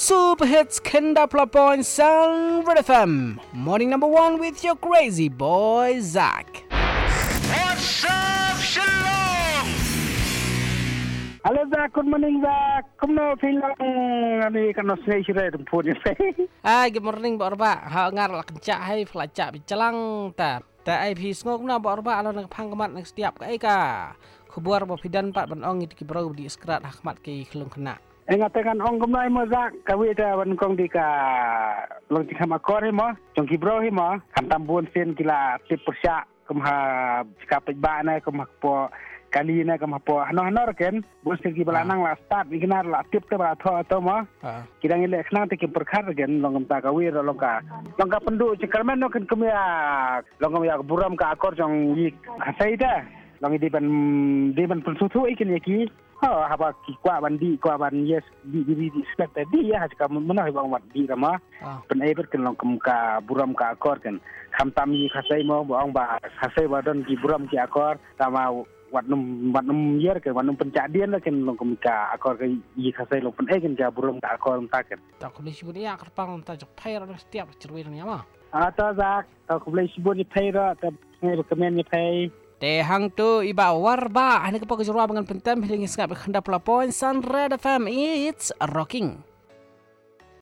Super Hits Kenda Point Sun Red FM. Morning number one with your crazy boy Zach. What's up, Shalom? Hello, Zach. Good morning, Zach. Come now, film ni kan saya sudah tempuh ni. Good morning, Pak Orba. Ha ngar la kencak hai pelacak bicalang ta. Ta ai phi ngok na Pak Orba ala nak phang kemat nak setiap ka ai ka. Khubar ba pidan pat ban ong itu kibrau di skrat hakmat ki kelung kena. Ngatakan ong kemai mo Zak kawi dah ban kong di ka long di kam akor mo jong kibro hi mo kam tambun sen kila tip persyak kemha kapet ba na kemha po kali na kemha po hanor ken bos ki balanang la start ni kena la tip te ba tho to mo kira ngile khna te ki perkhar gen long ta kawi long ka pendu cekermen no ken kemya long ya buram ka akor jong yi khasai da long di ban pensutu ikin yaki haba ki kwa bandi kwa ban yes di spek tadi ya jika menah bang wat di rama pen eber ken long ka buram ka akor kan kham tami khasai mo bang ba khasai wadon ki buram ki akor sama wat num yer ke wat num pencadian la ken long ka akor ka yi khasai long pen egen ka buram ka akor ta ken ta ko lesi budi ya kerpang ta jok pai ra setiap cerwir ni ama ata Zak ta ko lesi budi pai ra ta ngai kemen ni pai Te hang tu iba warba. Ini kepak jurwa dengan pentem. Hiling isngap kenda pelapoin Sun Red FM. It's rocking.